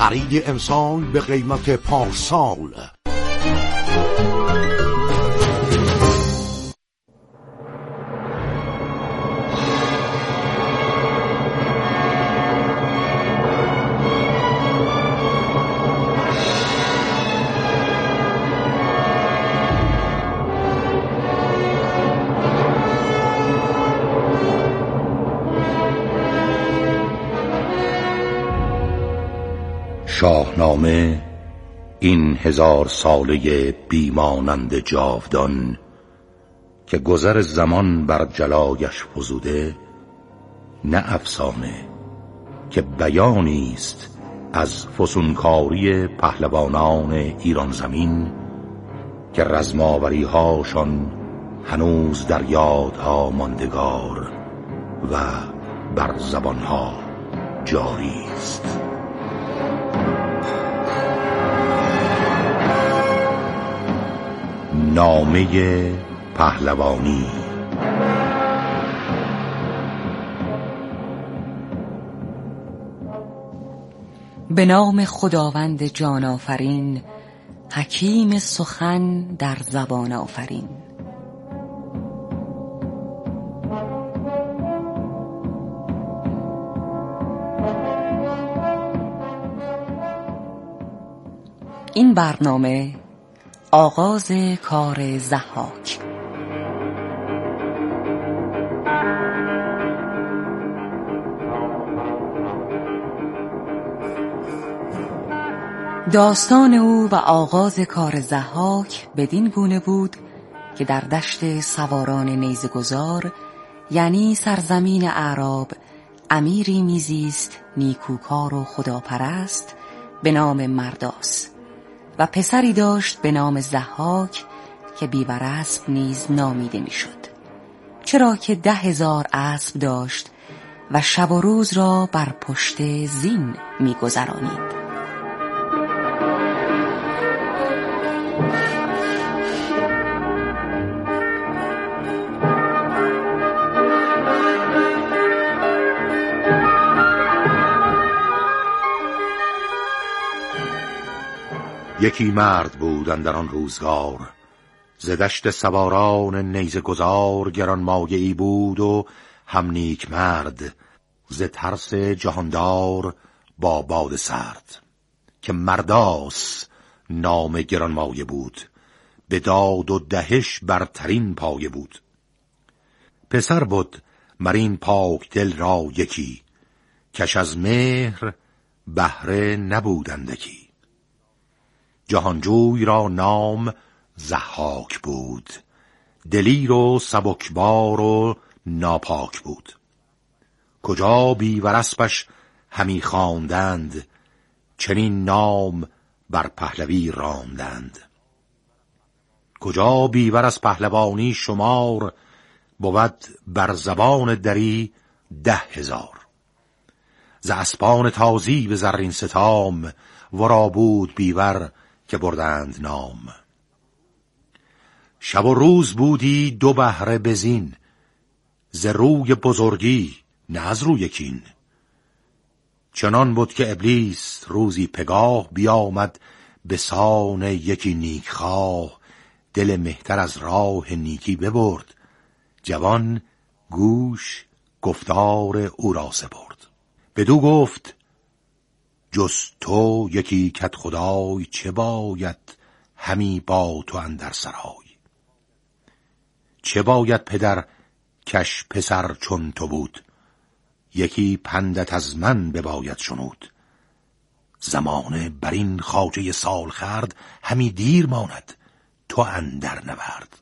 خرید انسان به قیمت پارسال. شاهنامه این 1000 ساله بیمانند جاودان که گذر زمان بر جلایش فزوده، نه افسانه که بیانی است از فسونکاری پهلوانان ایران زمین که رزماوری هاشان هنوز در یادها ماندگار و بر زبانها جاری است. نامه پهلوانی. به نام خداوند جان آفرین، حکیم سخن در زبان آفرین. این برنامه آغاز کار ضحاک. داستان او و آغاز کار ضحاک بدین گونه بود که در دشت سواران نیزه گذار، یعنی سرزمین اعراب، امیری میزیست نیکوکار و خداپرست به نام مرداس و پسری داشت به نام ضحاک که بیور اسب نیز نامیده میشد، چرا که 10,000 اسب داشت و شب و روز را بر پشت زین میگذرانید. یکی مرد بود اندر آن روزگار، ز دشت سواران نیزه گذار گرانمایه‌ای بود و هم نیک مرد، ز ترس جهاندار با باد سرد، که مرداس نام گرانمایه بود، به داد و دهش برترین پایه بود. پسر بود مرین پاک دل را یکی، کش از مهر بهره نبودندکی. جهانجوی را نام ضحاک بود، دلیر و سبکبار و ناپاک بود. کجا بیور اسبش همی خواندند، چنین نام بر پهلوی راندند. کجا بیور از پهلوانی شمار، بود بر زبان دری 10,000. ز اسپان تازی به زرین ستام، ورا بود بیور که بردند نام. شب و روز بودی 2 بهره بزین، ز روی بزرگی نه از روی کین. چنان بود که ابلیس روزی پگاه بیامد، به سان یکی نیکخواه. دل مهتر از راه نیکی ببرد، جوان گوش گفتار او را سپرد. بدو گفت جز تو یکی کت خدای، چه باید همی با تو اندر سرای. چه باید پدر کش پسر چون تو بود، یکی پندت از من بباید شنود. زمانه بر این خواجه سال خرد، همی دیر ماند تو اندر نورد.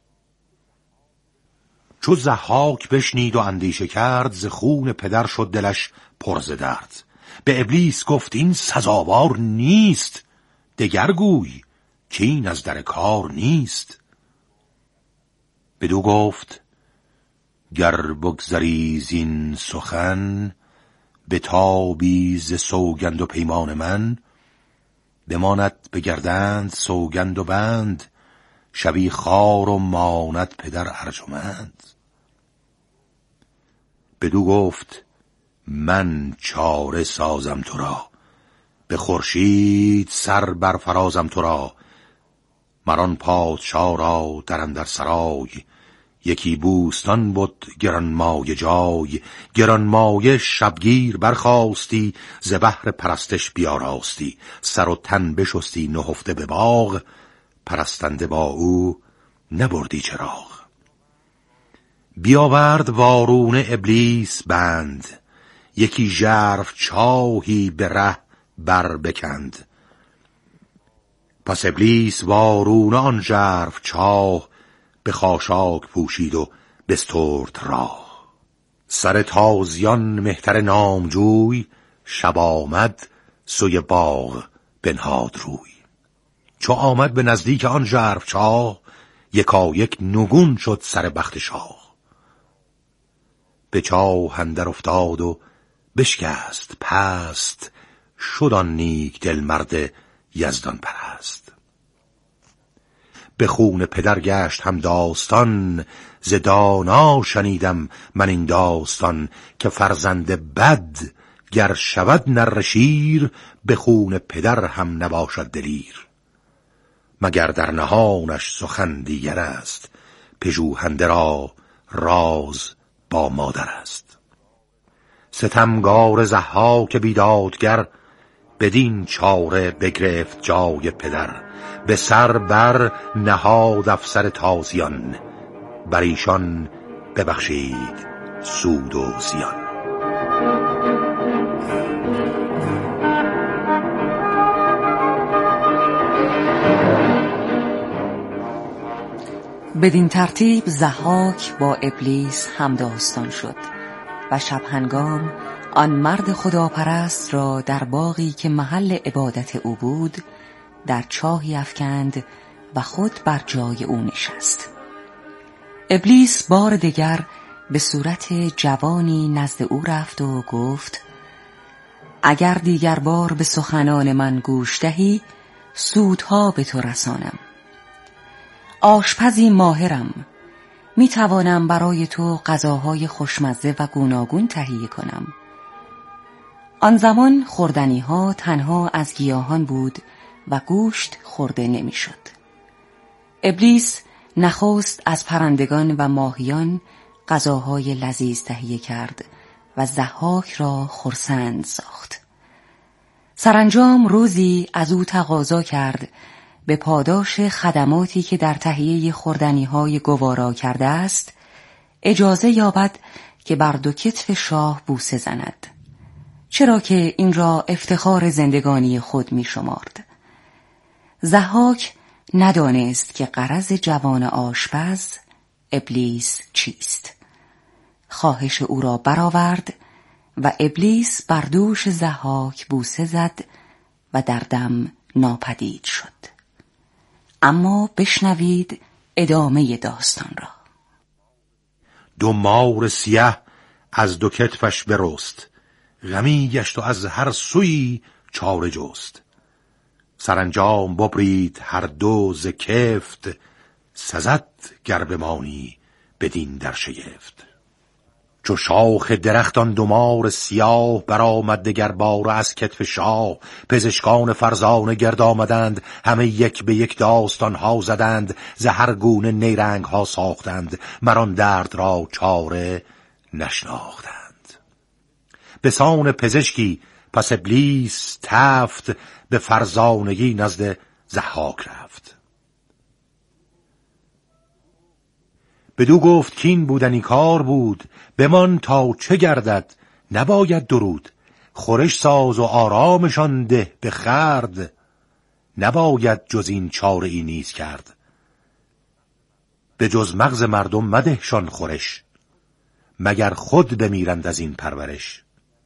چو ضحاک بشنید و اندیشه کرد، ز خون پدر شد دلش پر ز درد. به ابلیس گفت این سزاوار نیست، دگر گوی که این از در کار نیست. بدو گفت گر بگذری زین سخن، به تابی ز سوگند و پیمان من. بماند بگردند سوگند و بند، شبی خوار و ماند پدر ارجمند. بدو گفت من چاره سازم تو را، به خورشید سر برفرازم تو را. مران پادشاه را در اندر سرای، یکی بوستان بود گرانمایه جای. گرانمایه شبگیر برخاستی، ز بهر پرستش بیاراستی. سر و تن بشستی نهفته به باغ، پرستنده با او نبردی چراغ. بیاورد وارونه ابلیس بند، یکی ژرف چاهی به ره بر بکند. پس ابلیس وارونه آن ژرف چاه، به خاشاک پوشید و بسترد راه. سر تازیان مهتر نامجوی، شب آمد سوی باغ بنهاد روی. چو آمد به نزدیک آن ژرف چاه، یکایک نگون شد سر بخت شاه. به چاه اندر افتاد و بشکست پست، شد آن نیک دل مرد یزدان پرست. به خون پدر گشت هم داستان، ز دانا شنیدم من این داستان. که فرزند بد گر شود نره شیر، به خون پدر هم نباشد دلیر. مگر در نهانش سخن دیگر است، پژوهنده را راز با مادر است. ستمگار ضحاک بیدادگر، بدین چاره بگرفت جای پدر. به سر بر نهاد افسر تازیان، بر ایشان ببخشید سود و زیان. بدین ترتیب ضحاک با ابلیس همداستان شد و شب هنگام آن مرد خداپرست را در باغی که محل عبادت او بود در چاهی افکند و خود بر جای او نشست. ابلیس بار دیگر به صورت جوانی نزد او رفت و گفت: اگر دیگر بار به سخنان من گوش دهی، سودها به تو رسانم. آشپزی ماهرم، می توانم برای تو غذاهای خوشمزه و گوناگون تهیه کنم. آن زمان خوردنی ها تنها از گیاهان بود و گوشت خورده نمی شد. ابلیس نخست از پرندگان و ماهیان غذاهای لذیذ تهیه کرد و ضحاک را خرسند ساخت. سرانجام روزی از او تقاضا کرد به پاداش خدماتی که در تهیه خوردنی‌های گوارا کرده است، اجازه یابد که بر دو کتف شاه بوسه زند، چرا که این را افتخار زندگانی خود می شمارد. ضحاک ندانست که غرض جوان آشپز ابلیس چیست. خواهش او را برآورد و ابلیس بر دوش ضحاک بوسه زد و در دم ناپدید شد. اما بشنوید ادامه داستان را. دو مار سیه از دو کتفش برست، غمی گشت و از هر سوی چاره جست. سرانجام ببرید هر دو ز کفت، سزد گر بمانی بدین در شگفت. چو شاخ درخت آن دو مار سیاه، برآمد دگر باره از کتف شاه. پزشکان فرزانه گرد آمدند، همه یک به یک داستان ها زدند. ز هر گونه نیرنگ ها ساختند، مران درد را چاره نشناختند. به سان پزشکی پس ابلیس تفت، به فرزانگی نزد ضحاک رفت. بدو گفت کین بودنی کار بود، بمان تا چه گردد نباید درود. خورش ساز و آرامشان ده به خورد، نباید جز این چاره ای نیز کرد. به جز مغز مردم مدهشان خورش، مگر خود بمیرند از این پرورش.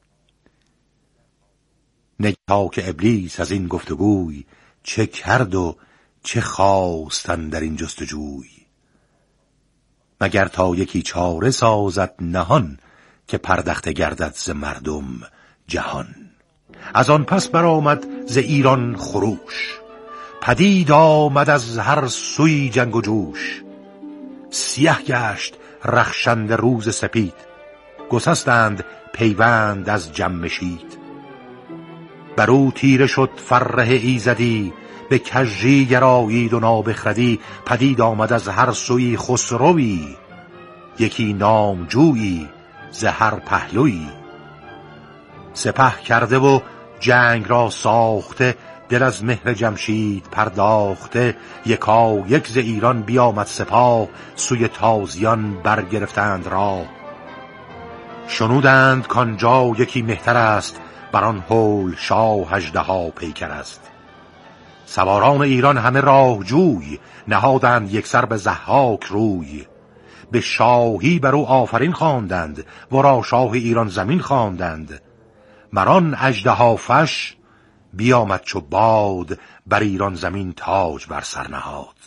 نگاه که ابلیس از این گفتگوی، چه کرد و چه خواستن در این جستجوی. مگر تا یکی چاره سازد نهان، که پردخته گردد ز مردم جهان. از آن پس برآمد ز ایران خروش، پدید آمد از هر سوی جنگ و جوش. سیه گشت رخشند روز سپید، گسستند پیوند از جمشید. برو تیره شد فره ایزدی، به کژی گرایید و نابخردی. پدید آمد از هر سوی خسروی، یکی نامجویی ز هر پهلویی. سپه کرده و جنگ را ساخته، دل از مهر جمشید پرداخته. یکا یک ز ایران بیامد سپاه، سوی تازیان برگرفتند راه. شنودند کانجا یکی مهتر است، بران هول شاه اژدها پیکر است. سواران ایران همه راه جوی، نهادند یک سر به ضحاک روی. به شاهی بر او آفرین خواندند، ورا شاه ایران زمین خواندند. مران اژدها فش بیامد چو باد، بر ایران زمین تاج بر سر نهاد.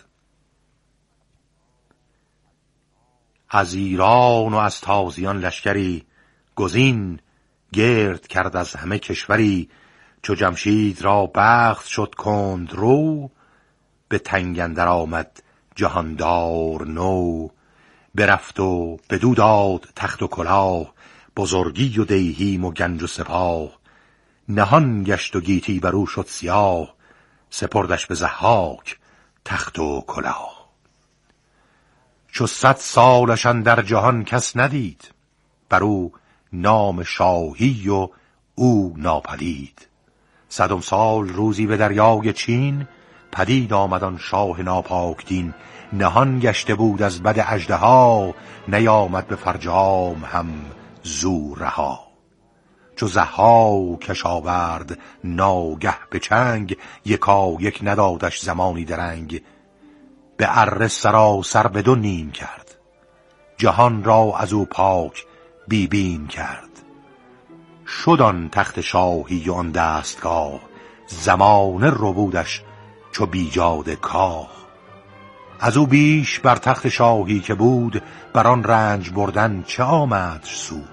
از ایران و از تازیان لشکری، گزین گرد کرد از همه کشوری. چو جمشید را بخت شد کند رو، به تنگ اندر آمد جهاندار نو. برفت و بدو داد تخت و کلاه، بزرگی و دیهیم و گنج و سپاه. نهان گشت و گیتی برو شد سیاه، سپردش به ضحاک تخت و کلاه. چو 100 سالش اندر جهان کس ندید، برو نام شاهی و او ناپدید. 100 سال روزی به دریای چین، پدید آمدان شاه ناپاک دین. نهان گشته بود از بد اژدها، نیامد به فرجام هم زو رها. چو ضحاکش آورد ناگه به چنگ، یکا یک ندادش زمانی درنگ. به اره سراسر به 2 نیم کرد، جهان را از او پاک بی بیم کرد. شد آن تخت شاهی و آن دستگاه، زمانه ربودش چو بیجاده کاه. از او بیش بر تخت شاهی که بود، بران رنج بردن چه آمدش سود.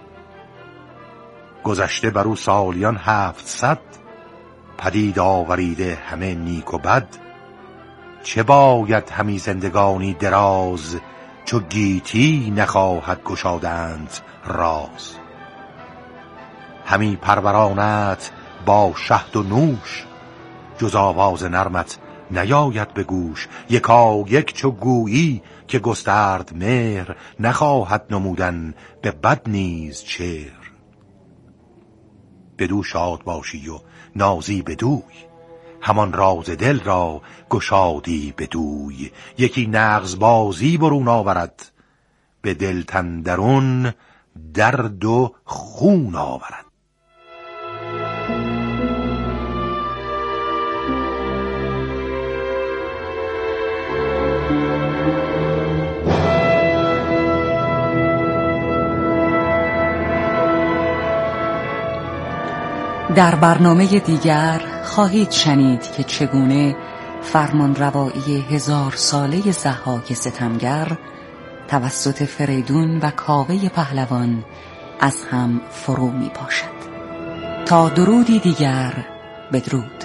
گذشته بر او سالیان 700، پدید آوریده همه نیک و بد. چه باید همی زندگانی دراز، چو گیتی نخواهد گشادند راز. همی پرورانت با شهد و نوش، جز آواز نرمت نیاید به گوش. یکا یک چو گویی که گسترد مهر، نخواهد نمودن به بد نیز چهر. بدو شاد باشی و نازی بدوی، همان راز دل را گشادی بدوی. یکی نغز بازی برون آورد، به دل تندرون درد و خون آورد. در برنامه دیگر خواهید شنید که چگونه فرمان روایی 1000 ساله ضحاک ستمگر توسط فریدون و کاوه پهلوان از هم فرو می پاشد. تا درودی دیگر، بدرود.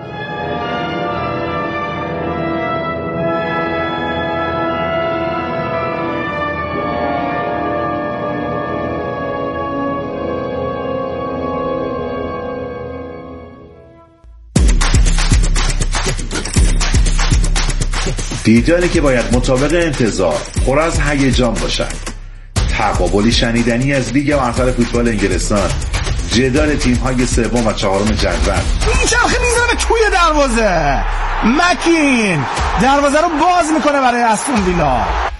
دیداری که باید مطابق انتظار، پر از هیجان باشد. تقابلی شنیدنی از لیگ برتر فوتبال انگلستان، جدال تیم‌های 3 و 4 جدول. این چرخه میزنه توی دروازه. مکین دروازه رو باز میکنه برای استون ویلا.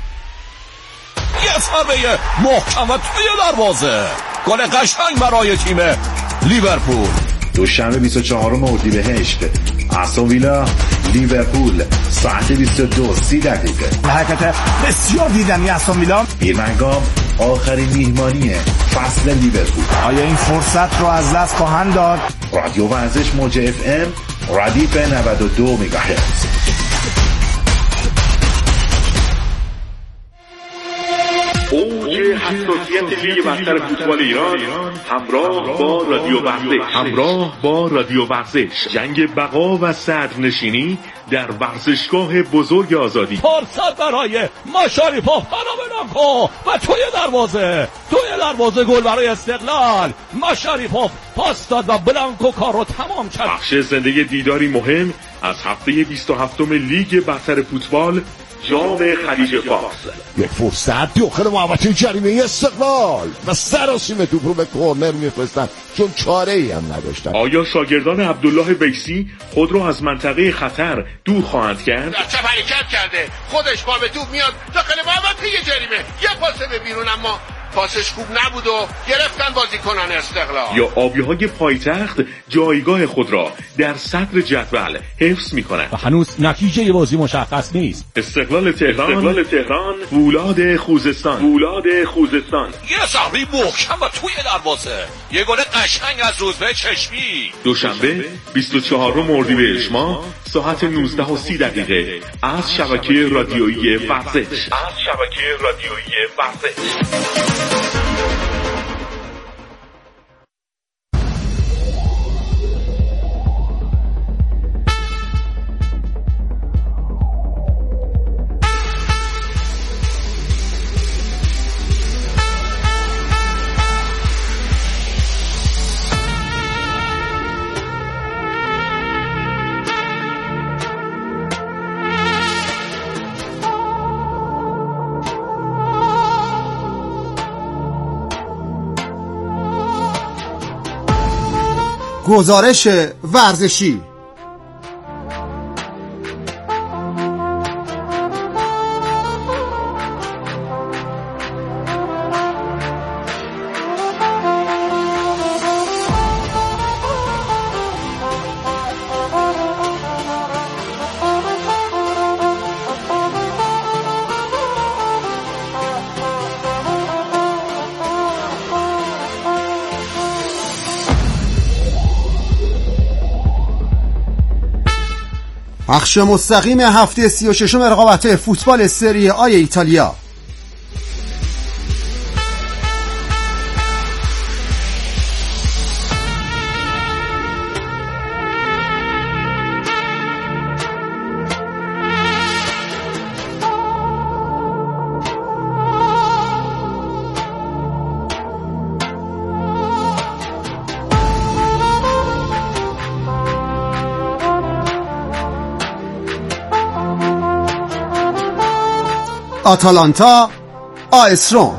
یه ضربه محکم توی دروازه. گل قشنگ برای تیم لیورپول. دوشنبه 24 اردیبهشت، استون ویلا لیورپول، ساعت 22:30. حرکت بسیار دیدنی استون ویلا. بیرمنگام آخرین میهمانی فصل لیورپول. آیا این فرصت رو از دست خواهند داد؟ رادیو ورزش موج FM ردیف 92 مگاهرتز. اوج حساسیت لیگ برتر فوتبال ایران همراه با رادیو ورزش جنگ بقا و صدرنشینی در ورزشگاه بزرگ آزادی. فرصت برای مشاریپوف، پانامناکو و توی دروازه گل برای استقلال. مشاریپوف پاس داد و بلانکو کار رو تمام کرد. بخش زنده دیداری مهم از هفته 27 لیگ برتر فوتبال، جام خلیج فارس. یک فرصت داخل محوطه جریمه استقلال و سراسیم توپ رو به کورنر میفرستن چون چاره ای هم نداشتن. آیا شاگردان عبدالله ویسی خود رو از منطقه خطر دور خواهند کرد؟ در چپ حرکت کرده، خودش با به توپ میاد داخل محوطه جریمه، یه پاس به بیرون اما پاسش خوب نبود و گرفتن بازیکنان استقلال. یا آبی‌های پایتخت جایگاه خود را در صدر جدول حفظ می‌کنند و هنوز نتیجه بازی مشخص نیست. استقلال تهران، فولاد خوزستان. یه ضربه محکم و توی دروازه، یه گل قشنگ از روزبه چشمی. دوشنبه 24 اردیبهشت ماه ساعت 19:30 از شبکه رادیویی ورزش. گزارش ورزشی. بخش مستقیم هفته 36 رقابت‌های فوتبال سری آ ایتالیا. آتالانتا AS روم.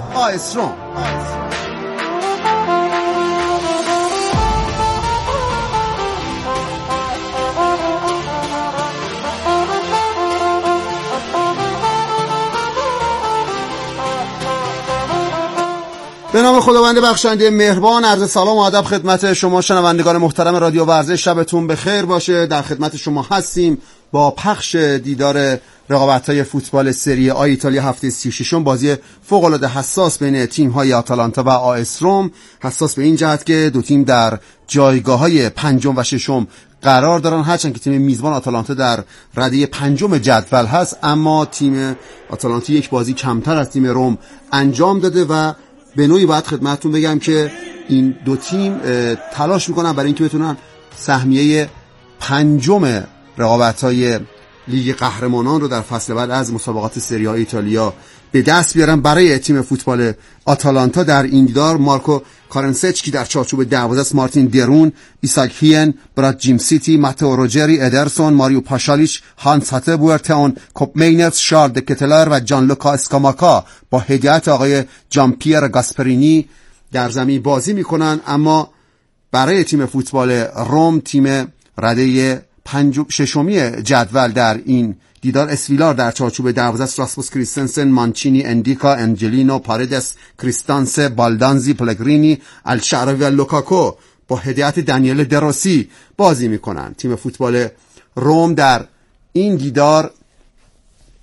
به نام خداوند بخشنده مهربان، عرض سلام و ادب خدمت شما شنوندگان محترم رادیو ورزش. شبتون بخیر باشه. در خدمت شما هستیم با پخش دیدار رقابت‌های فوتبال سری آ ایتالیا هفته 36، بازی فوق‌العاده حساس بین تیم‌های آتالانتا و AS روم. حساس به این جهت که دو تیم در جایگاه‌های پنجم و ششم قرار دارن، هرچند که تیم میزبان آتالانتا در رده پنجم جدول هست، اما تیم آتالانتا یک بازی کمتر از تیم روم انجام داده و به نوعی باید خدمتتون بگم که این دو تیم تلاش میکنن برای اینکه بتونن سهمیه پنجم رقابت‌های لیگ قهرمانان رو در فصل بعد از مسابقات سری آ ایتالیا به دست بیارن. برای تیم فوتبال آتالانتا در این دیدار مارکو کارنسچکی در چارچوب 12 است، مارتین درون، ایساک هین، براد جیم سیتی، ماتئو روجری، ادرسون، ماریو پاشالیچ، هانس هاتبورتون، کوپ مینرز، شارل دکتلر و جان لوکا اسکاماکا با هدایت آقای جان پیر گاسپرینی در زمین بازی میکنن. اما برای تیم فوتبال روم، تیم رده ششمی جدول در این دیدار اسویلار در چارچوب 12 راسموس کریستنسن، مانچینی، اندیکا، انجلینو، پاردس، کریستانس، بالدانزی، پلگرینی، الشعراوی و لوکاکو با هدایت دانیل دروسی بازی میکنن. تیم فوتبال روم در این دیدار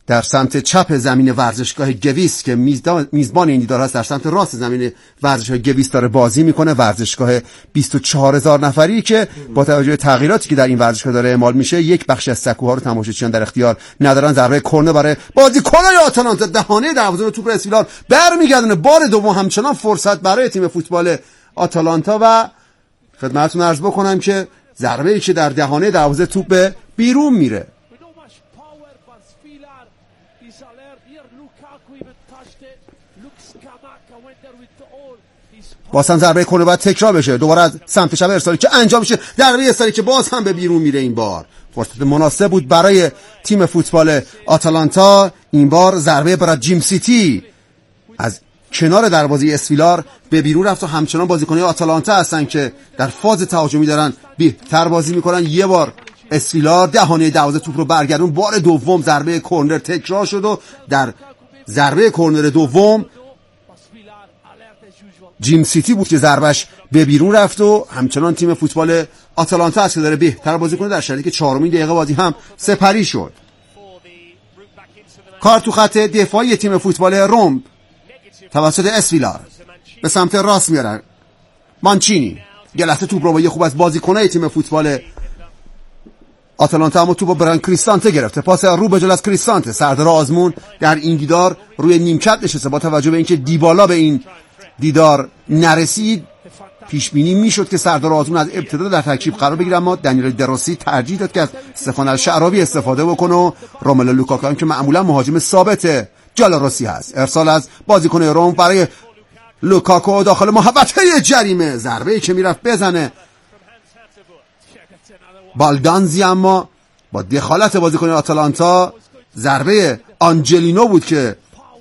در سمت چپ زمین ورزشگاه گویس که میزبان این دیدار هست، در سمت راست زمین ورزشگاه گویس داره بازی میکنه. ورزشگاه 24000 نفری که با توجه به تغییراتی که در این ورزشگاه داره اعمال میشه، یک بخش از سکوها رو تماشاچیان در اختیار ندارن. ضربه کرنر برای بازیکنان آتالانتا، دهانه دروازه رو توپ اسویلار برمیگردونه. بار دوم همچنان فرصت برای تیم فوتبال آتالانتا و خدمتتون عرض بکنم که ضربه‌ای که در دهانه دروازه توپ بیرون میره. باز هم ضربه کرنر باید تکرار بشه، دوباره از سمت چپ ارسالی که انجام میشه، ضربه ارسالی که باز هم به بیرون میره. این بار فرصت مناسب بود برای تیم فوتبال آتالانتا. این بار ضربه برای جیم سیتی از کنار دروازه اسویلار به بیرون رفت و همچنان بازیکنان آتالانتا هستن که در فاز تهاجمی دارن بهتر بازی میکنن. یه بار اسویلار دهانه دروازه توپ رو برگردون، بار دوم ضربه کرنر تکرار شد و در ضربه کرنر دوم جیم سیتی بود که ضربش به بیرون رفت و همچنان تیم فوتبال آتالانتا هست که داره بهتر بازی کنه، در شرایطی که 4مین دقیقه بازی هم سپری شد. کار تو خط دفاعی تیم فوتبال روم توسط اسویلار به سمت راست میارن. مانچینی یه لحظه توپ رو با یه خوب از بازیکنای تیم فوتبال آتالانتا اما توپ بران کریستانته گرفته. پاس رو به جلو از کریستانته. سردار آزمون در این دیدار روی نیمکت نشسته. با توجه به اینکه دیبالا به این دیدار نرسید، پیش بینی میشد که سردار آزمون از ابتدا در ترکیب قرار بگیره، اما دنیل دروسی ترجیح داد که از استفان الشعراوی استفاده بکنه و روملو لوکاکو که معمولا مهاجم ثابت جالاروسی هست. ارسال از بازیکن روم برای لوکاکو داخل محوطه جریمه، ضربه‌ای که میرفت بزنه بالدانزی، اما با دخالت بازیکن آتالانتا ضربه آنجلینو بود که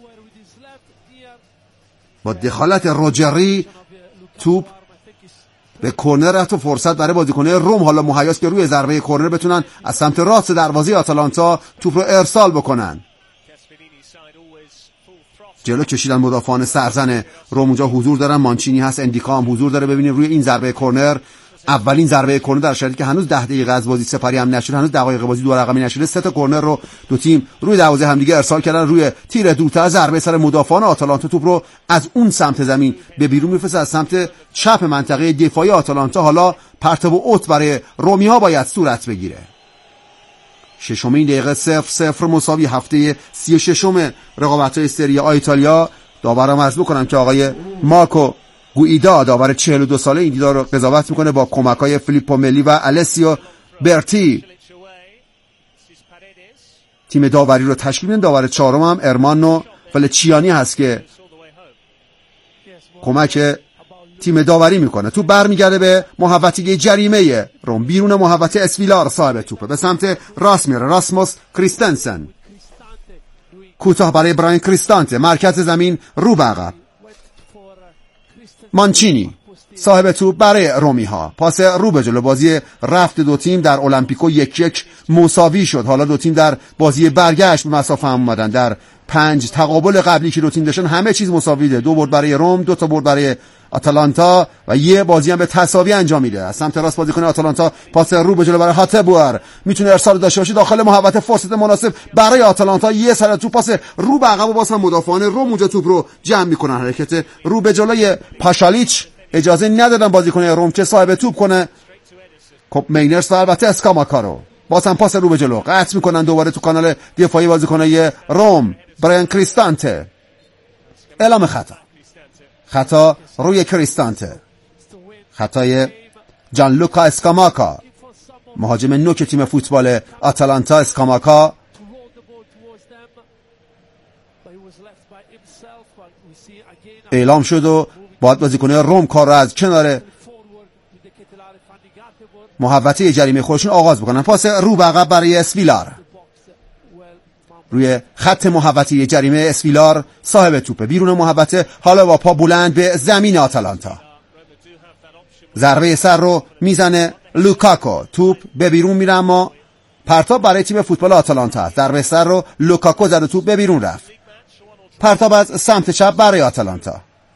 با دخالت روجری توپ به کرنر رفت و فرصت برای بازیکن روم حالا مهیاست که روی ضربه کرنر بتونن از سمت راست دروازه آتالانتا توپ رو ارسال بکنن. جلو کشیدن مدافعان سرزن روم اونجا حضور دارن. مانچینی هست، اندیکا هم حضور داره. ببینید روی این ضربه کرنر، اولین ضربه کرنر در شرایطی که هنوز 10 دقیقه از بازی سپری هم نشده، هنوز دقایق بازی دو رقمی نشده، 3 تا کرنر رو دو تیم روی دروازه همدیگه ارسال کردن. روی تیر دورتر ضربه سر مدافعان آتالانتا توپ رو از اون سمت زمین به بیرون میفرسته از سمت چپ منطقه دفاعی آتالانتا. حالا پرتاب اوت برای رومی‌ها باید صورت بگیره. 6مین دقیقه 0-0 مساوی هفته 36م رقابت‌های سری آ ایتالیا. داورم عرض بکنم که آقای مارکو گویدا داور 42 ساله این دیدار رو قضاوت میکنه با کمک‌های فیلیپو ملی و السیو برتی. تیم داوری رو تشکیل میدن. داور چهارم هم ارمانو فلچیانی هست که کمک تیم داوری میکنه. تو برمیگرده به محوطه جریمه روم، بیرون محوطه اسویلار صاحب توپه، به سمت راست میره. راسموس کریستنسن کوتاه برای براین کریستانته، مرکز زمین رو به عقب. مانچینی صاحب توپ برای رومی ها، پاس رو به جلو. بازی رفت دو تیم در المپیکو 1-1 مساوی شد. حالا دو تیم در بازی برگشت به مسافه هم اومدن. در 5 تقابل قبلی که دو تیم داشتن همه چیز مساوی ده. 2 برد برای روم، 2 تا برد برای آتالانتا و یه بازی هم به تساوی انجام میده. از سمت راست بازیکن آتالانتا پاس رو به جلو برای هاتبوار، میتونه ارسال داشته باشه داخل محوطه. فرصت مناسب برای آتالانتا، یه سر تو پاس رو به عقب و باز هم مدافعان روم اونجا توپ رو جمع میکنن. حرکت رو به جلوی پاشالیچ اجازه ندادن بازیکن روم که صاحب توپ کنه. کوپ مینرز و البته اسکاماکارو باز هم پاس رو به جلو قطع میکنن. دوباره تو کانال دفاعی بازیکنای روم برایان کریستانته، اعلام خطا روی کریستانته، خطای جان لوکا اسکاماکا، مهاجم نوک تیم فوتبال آتالانتا. اسکاماکا اعلام شد و باید بازیکن روم کار را از کنار محوطه جریمه خودشون آغاز بکنن. پاس رو به عقب برای اسویلار، روی خط محوطه جریمه اسویلار صاحب توپه، بیرون محوطه. حالا با پا بلند به زمین آتالانتا، ضربه سر رو میزنه لوکاکو، توپ به بیرون میره اما پرتاب برای تیم فوتبال آتالانتا است. ضربه سر رو لوکاکو زد و توپ به بیرون رفت. پرتاب از سمت چپ برای آتالانتا.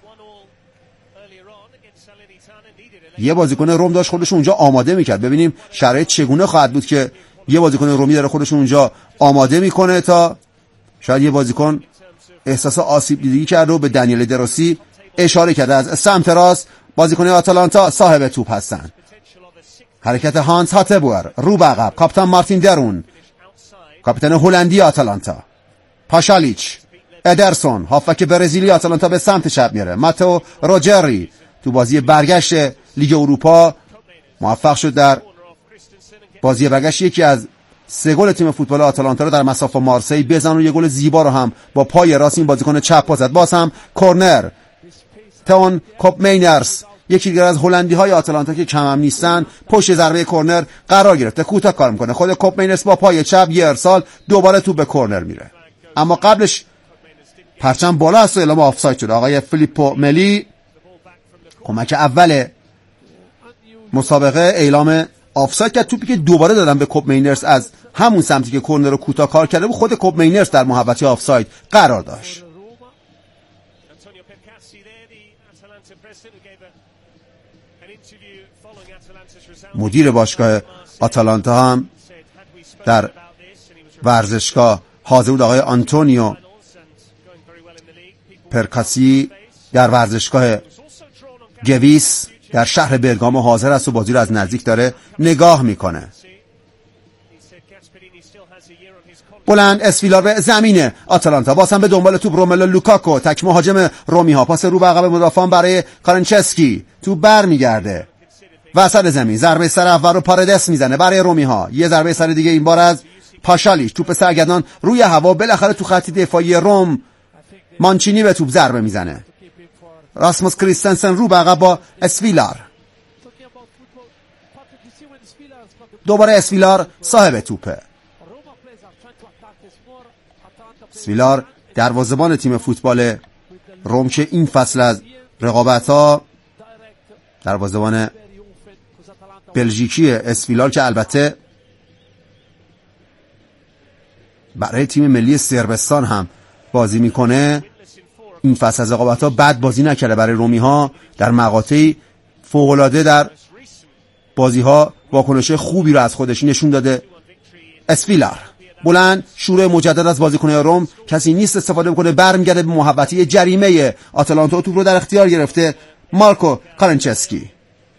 یه بازیکن روم داشت خودش اونجا آماده میکرد. ببینیم شرایط چگونه خواهد بود که یه بازیکن رومی داره خودش اونجا آماده میکنه تا شاید یه بازیکن احساس آسیب دیدگی کرد و به دنیل دروسی اشاره کرده. از سمت راست بازیکن آتالانتا صاحب توپ هستند. حرکت هانس هاتبور رو به عقب. کاپیتان مارتین درون، کاپیتان هلندی آتالانتا. پاشالیچ، ادرسون، هافبک برزیلی آتالانتا به سمت چپ میره. ماتئو روجری تو بازی برگشت لیگ اروپا موفق شد در بازی برگشت یکی از 3 گل تیم فوتبال آتالانتا رو در مسافه مارسی بزنه و یه گل زیبا رو هم با پای راست این بازیکن چپ زد. باز هم کورنر. تئون کوپمینرز، یکی دیگر از هلندی های آتالانتا که کم هم نیستن، پشت ضربه کورنر قرار گرفته. کوتاه کار میکنه. خود کوپمینرز با پای چپ یه ارسال، دوباره توپ به کورنر میره. اما قبلش پرچم بالا است و اعلام آفساید شد. آقای فیلیپو ملی کمک اول مسابقه اعلام آفساید کرد. توپی که دوباره دادن به کوپمینرز از همون سمتی که کورنر رو کوتاه کار کرده بود، خود کوپمینرز در محوطه آفساید قرار داشت. مدیر باشگاه آتالانتا هم در ورزشگاه حاضر بود. آقای آنتونیو پرکاسی در ورزشگاه گویس در شهر برگامو حاضر است و بازی رو از نزدیک داره نگاه میکنه. بلند اسفیلار به زمین آتالانتا، باز هم به دنبال توپ روملو لوکاکو، تک مهاجم رومیها، پاس رو به عقب مدافعان برای کارنچسکی، توپ برمیگرده وسط زمین، ضربه سر اول رو پاردس میزنه برای رومیها. یه ضربه سر دیگه این بار از پاشالیچ، توپ سرگردان روی هوا، بالاخره تو خط دفاعی روم مانچینی به توپ ضربه میزنه. راسموس کریستنسن رو به عقب با اسفیلار، دوباره اسفیلار صاحب توپه. اسفیلار دروازه‌بان تیم فوتبال روم که این فصل از رقابت‌ها، دروازه‌بان بلژیکی اسفیلار که البته برای تیم ملی صربستان هم بازی میکنه، این فصل از رقابت‌ها بد بازی نکرده برای رومی‌ها، در مقاطعی فوق‌العاده در بازی‌ها واکنش خوبی رو از خودش نشون داده. اسفیلار بلند، شروع مجدد از بازیکن‌های روم، کسی نیست استفاده بکنه، برمیگرده به محوطه جریمه آتالانتا، توپ رو در اختیار گرفته مارکو کارنچسکی،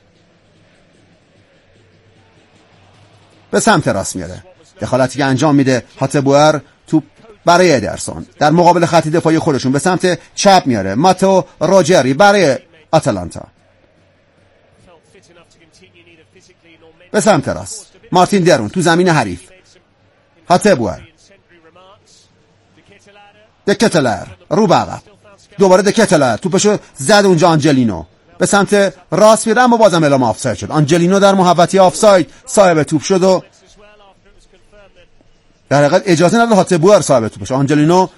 به سمت راست میاره. دخالتی که انجام میده هاتبور، توپ برای ادرسون در مقابل خط دفاعی خودشون به سمت چپ میاره. ماتئو روجری برای آتالانتا به سمت راست. مارتین درون تو زمین حریف. هاتبور، دکتلر رو به عقب، دوباره دکتلر، توپشو زد اونجا آنجلینو، به سمت راست میره اما بازم اعلام آفساید شد. آنجلینو در محوطه آفساید صاحب توپ شد و در حقیقت اجازه نداد هاتبور صاحب توپ بشه. آنجلینو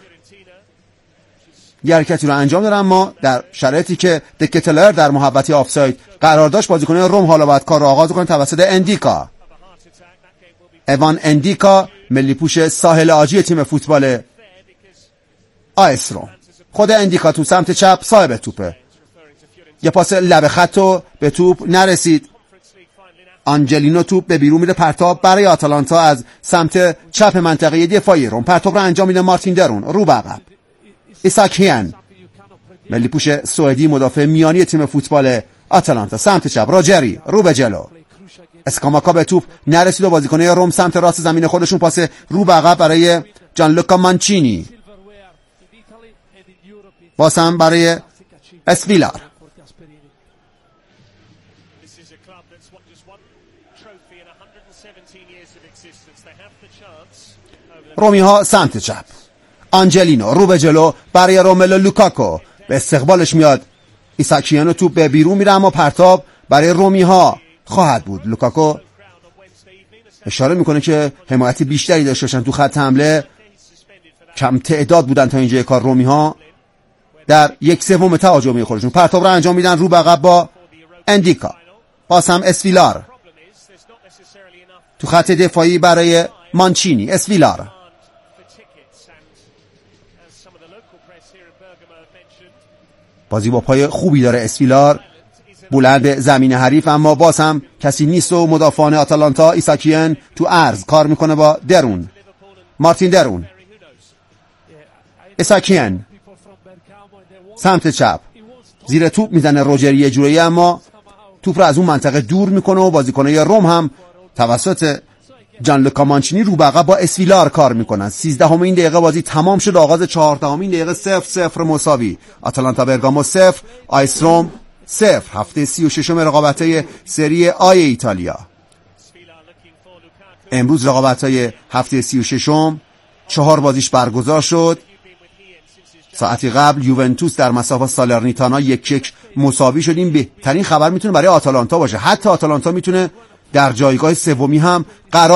یه حرکتی رو انجام داره اما در شرایطی که دکتلر در محوطه آفساید قرار داشت، بازیکنان روم حالا باید کار رو آغاز کنن توسط اندیکا. ایوان اندیکا، ملی پوش ساحل آجی تیم فوتبال آیس روم. خود اندیکا تو سمت چپ صاحب توپه، یه پاس لب خط به توپ نرسید. آنجلینو توپ به بیرون میره، پرتاب برای آتالانتا از سمت چپ منطقه دفاعی روم، پرتاب رو انجام میده مارتین درون رو به عقب. ایساکیان، ملی پوش سوئدی مدافع میانی تیم فوتبال آتالانتا، سمت چپ روجری رو به جلو. اسکاماکا به توپ نرسید و بازیکنان روم سمت راست زمین خودشون پاس رو به عقب برای جانلوکا مانچینی، باز هم برای اسفیلار. رومی ها سمت چپ. آنجلینو رو به جلو برای روملو لوکاکو، به استقبالش میاد ایساکیانو، توپ به بیرون میره اما پرتاب برای رومی ها خواهد بود. لوکاکو اشاره میکنه که حمایت بیشتری داشته باشن تو خط حمله، کم تعداد بودن تا اینجای کار رومی ها در 1/3 تهاجمی خودشون. پرتاب رو انجام میدن رو به عقب با اندیکا، باز هم اسفیلار تو خط دفاعی برای مانچینی. اسفیلار بازی با پای خوبی داره اسفیلار، بلند به زمین حریف اما باز هم کسی نیست و مدافعان آتالانتا ایساکیان تو عرض کار میکنه با درون. مارتین درون اساکین سمت چپ زیر توپ میزنه روجر یه جوری، اما توپ رو از اون منطقه دور میکنه و بازیکنای روم هم توسط جانلوکا مانچینی رو به عقب با اسویلار کار میکنن. 13مین دقیقه بازی تمام شد. آغاز 14مین دقیقه 0-0 مساوی. آتالانتا برگامو 0 آیس روم 0. هفته 36 رقابت‌های سری آی ایتالیا. امروز رقابت‌های هفته 36 4 بازیش برگزار شد. ساعتی قبل یوونتوس در مسافت سالرنیتانا 1-1 مساوی شد. این بهترین خبر میتونه برای آتالانتا باشه. حتی آتالانتا میتونه در جایگاه سومی هم قرار